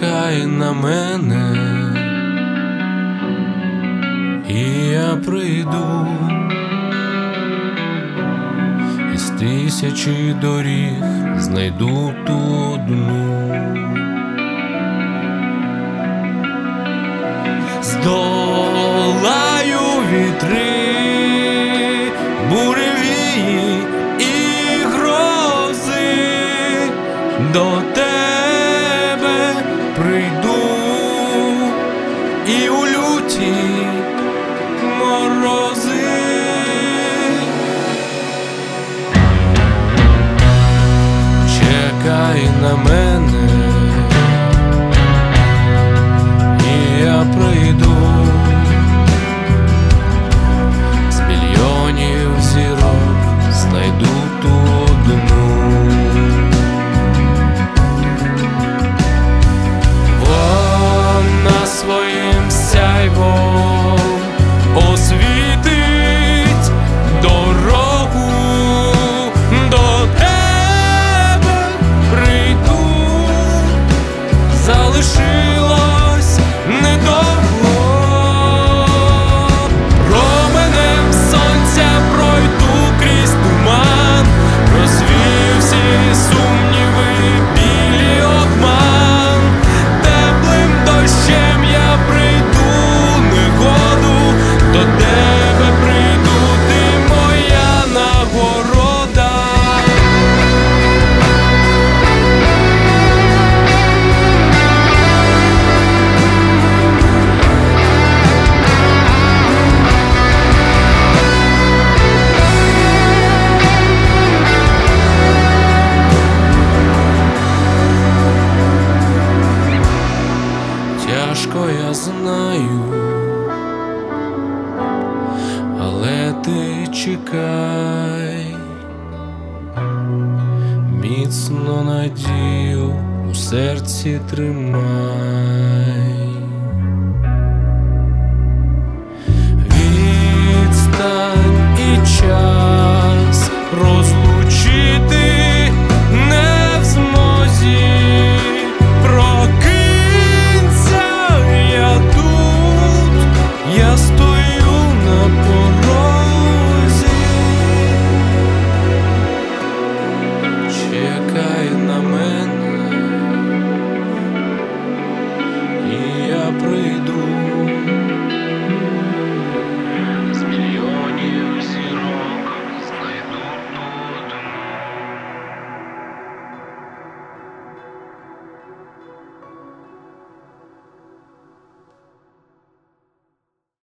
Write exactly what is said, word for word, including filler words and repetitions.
чекай на мене, і я прийду із тисячі доріг, знайду ту одну. Здолаю вітри, буревії і грози, до тебе прийду і у люті морози. Чекай на мене, і я прийду з мільйонів зірок, знайду ту одну. Вона своїм сяйвом освітить дорогу, до тебе прийду, залишилось недовго. Променем сонця пройду крізь туман, розвію всі сумніви, білі обман. Теплим дощем я прийду негоду, до тебе прийду, ти моя нагорода. Тяжко, я знаю, але ти чекай, міцно надію у серці тримай. Відстань і час